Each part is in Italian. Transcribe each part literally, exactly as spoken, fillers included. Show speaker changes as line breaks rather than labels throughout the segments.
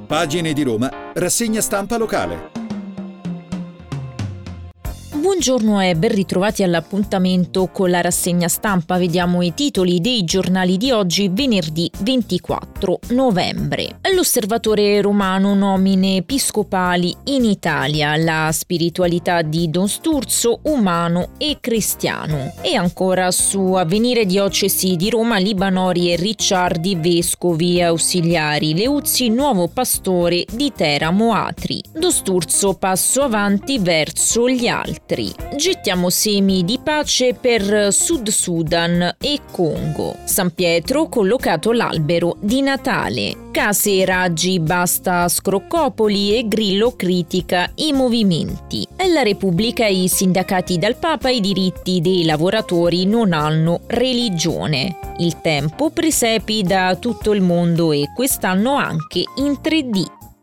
Pagine di Roma, rassegna stampa locale.
Buongiorno e ben ritrovati all'appuntamento con la rassegna stampa. Vediamo i titoli dei giornali di oggi, venerdì ventiquattro novembre. L'Osservatore Romano, nomine episcopali in Italia, la spiritualità di Don Sturzo, umano e cristiano. E ancora su Avvenire, diocesi di Roma, Libanori e Ricciardi, vescovi ausiliari, Leuzzi, nuovo pastore di Teramo Atri. Don Sturzo, passo avanti verso gli altri. Gettiamo semi di pace per Sud Sudan e Congo. San Pietro, collocato l'albero di Natale. Case e raggi, basta scroccopoli, e Grillo critica i movimenti. La Repubblica, i sindacati dal Papa, i diritti dei lavoratori non hanno religione. Il Tempo, presepi da tutto il mondo e quest'anno anche in tre D.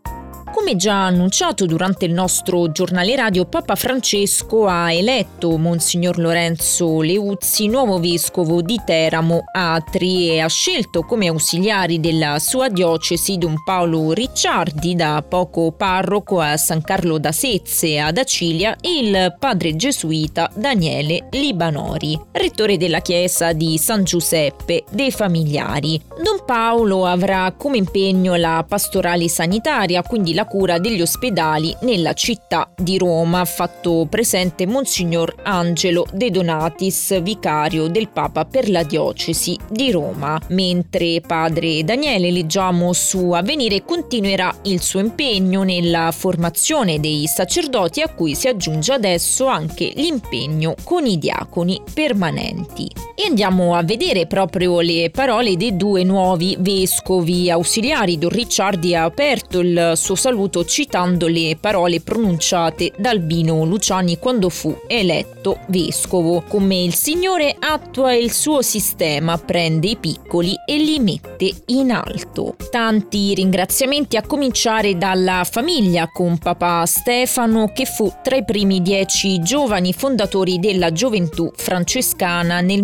Come già annunciato durante il nostro giornale radio, Papa Francesco ha eletto Monsignor Lorenzo Leuzzi nuovo vescovo di Teramo Atri e ha scelto come ausiliari della sua diocesi Don Paolo Ricciardi, da poco parroco a San Carlo da Sezze ad Acilia, e il padre gesuita Daniele Libanori, rettore della chiesa di San Giuseppe dei Famigliari. Don Paolo avrà come impegno la pastorale sanitaria, quindi la cura degli ospedali nella città di Roma, ha fatto presente Monsignor Angelo De Donatis, vicario del Papa per la diocesi di Roma. Mentre padre Daniele, leggiamo su Avvenire, continuerà il suo impegno nella formazione dei sacerdoti, a cui si aggiunge adesso anche l'impegno con i diaconi permanenti. E andiamo a vedere proprio le parole dei due nuovi vescovi ausiliari. Don Ricciardi ha aperto il suo saluto citando le parole pronunciate da Albino Luciani quando fu eletto vescovo: come il Signore attua il suo sistema, prende i piccoli e li mette in alto. Tanti ringraziamenti, a cominciare dalla famiglia, con papà Stefano, che fu tra i primi dieci giovani fondatori della gioventù francescana nel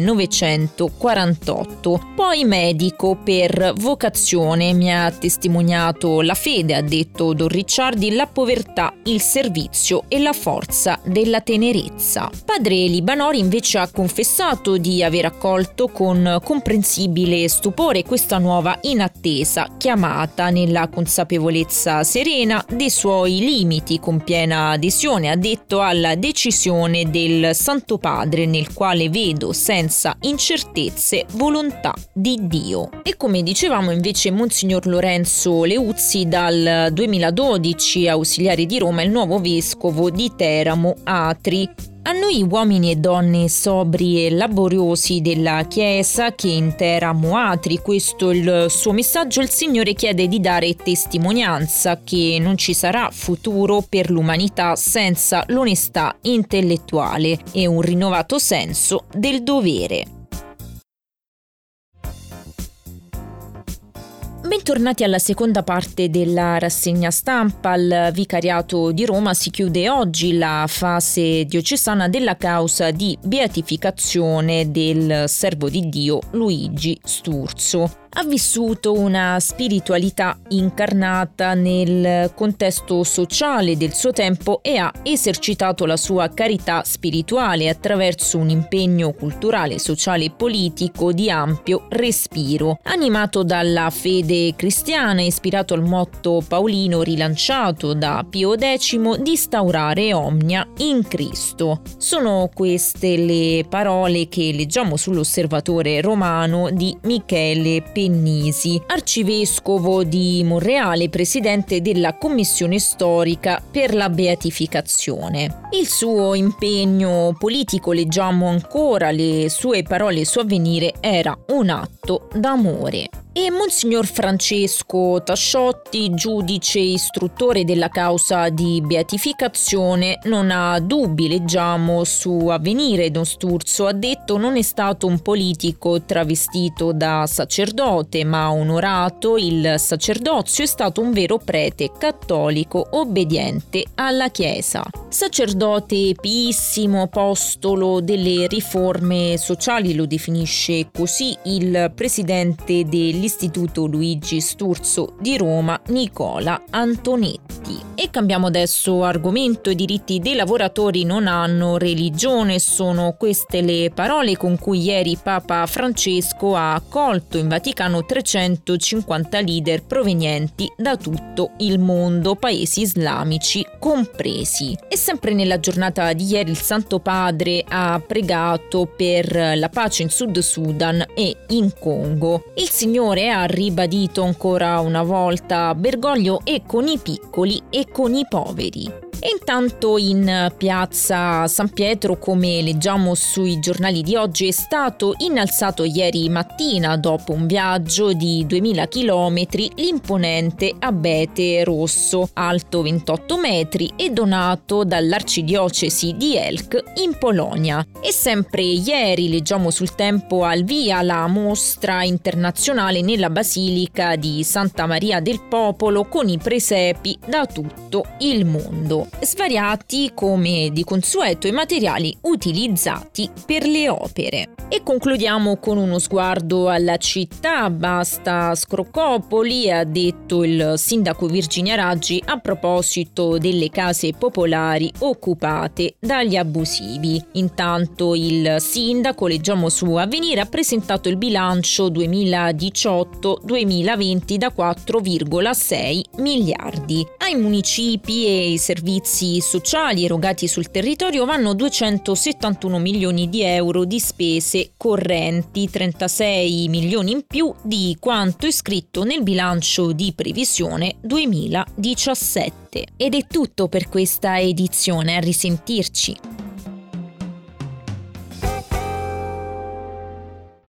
millenovecentoquarantotto. Poi medico per vocazione, mi ha testimoniato la fede, ha detto Don Ricciardi, la povertà, il servizio e la forza della tenerezza. Padre Libanori invece ha confessato di aver accolto con comprensibile stupore questa nuova inattesa chiamata, nella consapevolezza serena dei suoi limiti, con piena adesione, ha detto, alla decisione del Santo Padre, nel quale vedo senza incertezze volontà di Dio. E come dicevamo invece Monsignor Lorenzo Leuzzi, dal duemiladodici ausiliare di Roma, il nuovo vescovo di Teramo Atri. A noi uomini e donne sobri e laboriosi della Chiesa, che in Teramo Atri, questo è il suo messaggio, il Signore chiede di dare testimonianza che non ci sarà futuro per l'umanità senza l'onestà intellettuale e un rinnovato senso del dovere. Bentornati alla seconda parte della rassegna stampa. Al Vicariato di Roma si chiude oggi la fase diocesana della causa di beatificazione del servo di Dio Luigi Sturzo. Ha vissuto una spiritualità incarnata nel contesto sociale del suo tempo e ha esercitato la sua carità spirituale attraverso un impegno culturale, sociale e politico di ampio respiro. Animato dalla fede cristiana, ispirato al motto paolino rilanciato da Pio X di instaurare omnia in Cristo. Sono queste le parole che leggiamo sull'Osservatore Romano di Michele Pennisi, arcivescovo di Monreale, presidente della commissione storica per la beatificazione. Il suo impegno politico, leggiamo ancora le sue parole su Avvenire, era un atto d'amore. E Monsignor Francesco Tasciotti, giudice istruttore della causa di beatificazione, non ha dubbi, leggiamo su Avvenire. Don Sturzo ha detto: non è stato un politico travestito da sacerdote, ma ha onorato il sacerdozio, è stato un vero prete cattolico obbediente alla Chiesa. Sacerdote piissimo, apostolo delle riforme sociali, lo definisce così il presidente del dell'Istituto Luigi Sturzo di Roma, Nicola Antonetti. E cambiamo adesso argomento. I diritti dei lavoratori non hanno religione, sono queste le parole con cui ieri Papa Francesco ha accolto in Vaticano trecentocinquanta leader provenienti da tutto il mondo, paesi islamici compresi. E sempre nella giornata di ieri il Santo Padre ha pregato per la pace in Sud Sudan e in Congo. Il Signore ha ribadito ancora una volta: Bergoglio è con i piccoli e con i poveri. E intanto in piazza San Pietro, come leggiamo sui giornali di oggi, è stato innalzato ieri mattina, dopo un viaggio di duemila chilometri, l'imponente abete rosso, alto ventotto metri e donato dall'arcidiocesi di Elk in Polonia. E sempre ieri, leggiamo sul Tempo, al via la mostra internazionale nella Basilica di Santa Maria del Popolo con i presepi da tutto il mondo, svariati come di consueto i materiali utilizzati per le opere. E concludiamo con uno sguardo alla città. Basta scroccopoli, ha detto il sindaco Virginia Raggi a proposito delle case popolari occupate dagli abusivi. Intanto il sindaco, leggiamo su Avvenire, ha presentato il bilancio duemiladiciotto duemilaventi da quattro virgola sei miliardi. Ai municipi e i servizi sociali erogati sul territorio vanno duecentosettantuno milioni di euro di spese correnti, trentasei milioni in più di quanto iscritto nel bilancio di previsione duemiladiciassette. Ed è tutto per questa edizione, a risentirci.